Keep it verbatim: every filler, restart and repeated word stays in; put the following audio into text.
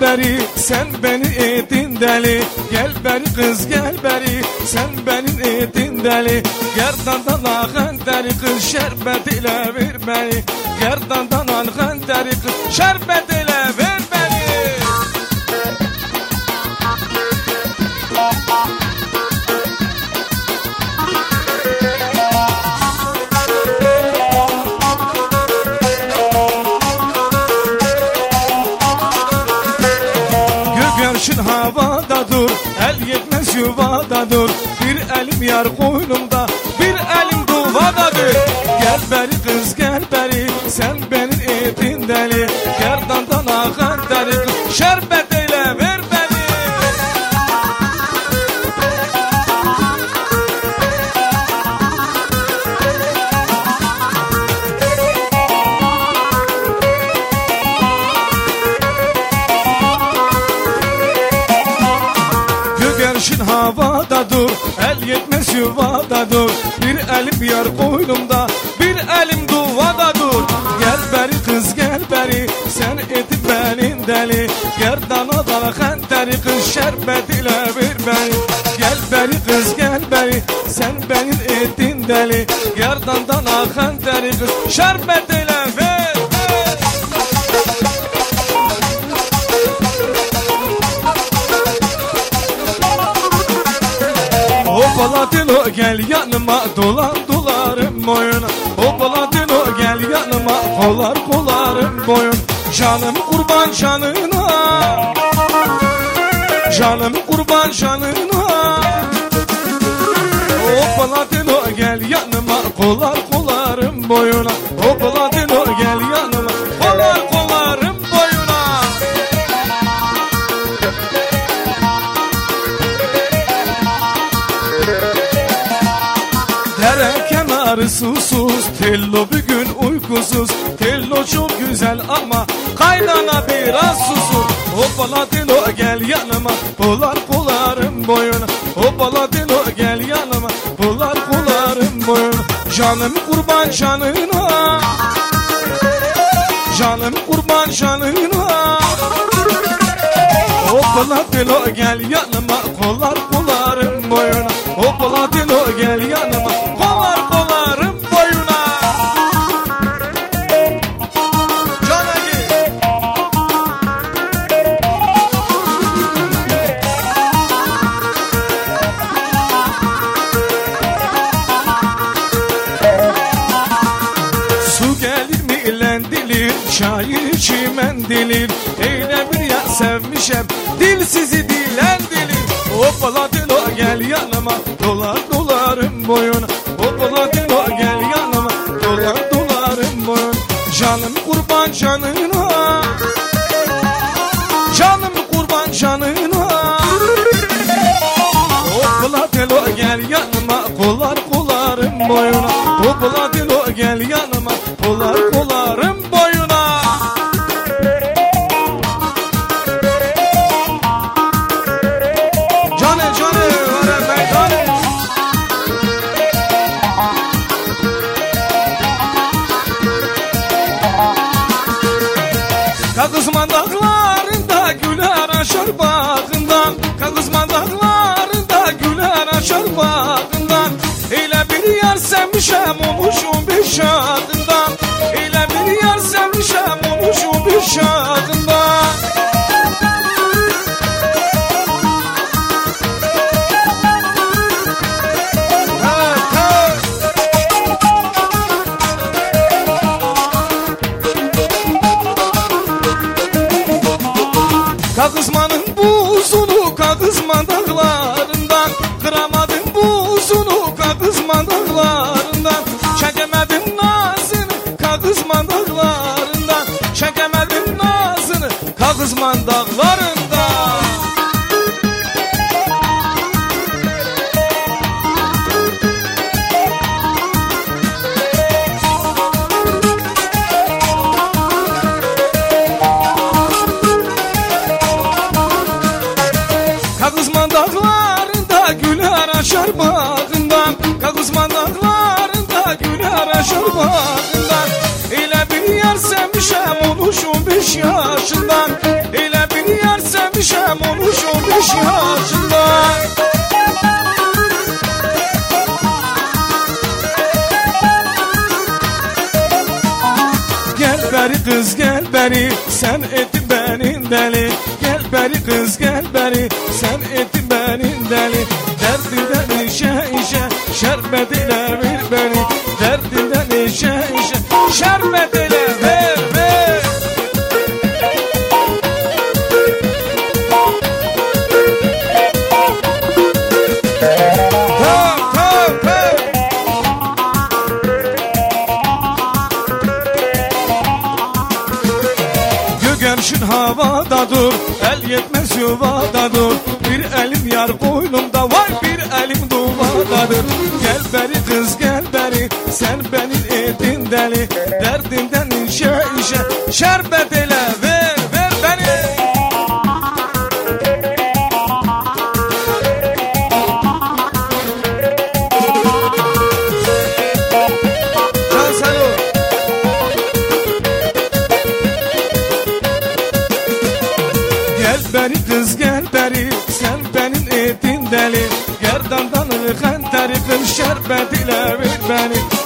beri, sen beni ettin deli. Gel beri kız gel beri, sen beni ettin deli. Gerdandan akan deri kız, şerbet ile ver beni. Gerdandan akan deri kız, şerbet ile ver beni. Gökyarşın havada dur, el yetmez yuvada dur. Bir elim yar koynumda, bir elim duvadadır. Gel beri kız gel beri, sen benim ettin deli. Gerdandan akan deri kız, şerbet eyle ver beni. Gökyarşın havada dur, el yetmez yuvada dur. Bir elim yar koynumda, bir elim duvada dur. Gel beri kız gel beri, sen ettin benim deli. Gerdana dalakan deri kız, şerbet ile ver beni. Gel beri kız gel beri, sen benim ettin deli. Gerdandan akan deri kız, şerbet ile ver. Hoppala dilo gel yanıma, dolan dolarım boyuna. Hoppala dilo gel yanıma, kolar kolarım boyun. Canım kurban canına, canım kurban canına. Hoppala dilo gel yanıma, kolar kolarım boyuna. Hoppala dilo gel yanıma, kolar kolarım boyuna. Dere kenarı susuz, tello bugün uykusuz. Tello çok güzel ama kaynana biraz susuz. Hoppala dilo gel yanıma, kolar kolarım boyuna. Hoppala dilo gel yanıma, kolar kolarım boyuna. Canım kurban canına, canım kurban canına. Hoppala dilo gel yanıma, kolar kolarım boyuna. Hoppala dilo gel yanıma, kolar kolarım boyuna. Canagi. Su gelir mi ilendilir, çay çimen dilir. Eyle bir ya sevmişem, dil sizi dilendilir. Hoppala dilo gel yanıma, dolar dolarım boyuna. Hoppala dilo gel yanıma, dolar dolarım boyuna. Canım kurban canına, canım kurban canına. Hoppala dilo gel yanıma, kolar kolarım boyuna. Hoppala dilo gel yanıma, kolar kolarım boyuna. Kağızman dağlarında güler açar bağından. Kağızman dağlarında güler açar bağından. Eyle bir yer sevmişem olmuşum bir şadından. Eyle bir yer sevmişem olmuşum bir şadından. Kağızmanın buzunu Kağızman dağlarından, kıramadım buzunu Kağızman dağlarından. Çekemedim nazını Kağızman dağlarından. Çekemedim nazını Kağızman dağlarından. Kağızman dağlarında güler açar bağından. Kağızman dağlarında güler açar bağından. Eyle bir yer sevmişem olmuşum beş yaşından. Eyle bir yer düşem olmuş olmuş yaşında. Gel beri kız gel beri, sen etin benim deli. Gel beri kız gel beri, sen etin benim deli. Derdinden işe işe, şerbet ile ver beni. Derdinden işe işe, şerbet ile ver ver. Tam tam tam. Göğerşin havada dur, el yetmez yuvada dur. Bir elim yar koynumda, vay bir elim duvadadır. Gel beri kız gel beri, sen benim etin deli. Derdinden işe işe, şerbet ile ver ver beni. Can Salo. Gel beri kız gel beri, sen benim etin deli. Gerdandan henteri kız şerbet ile ver beni.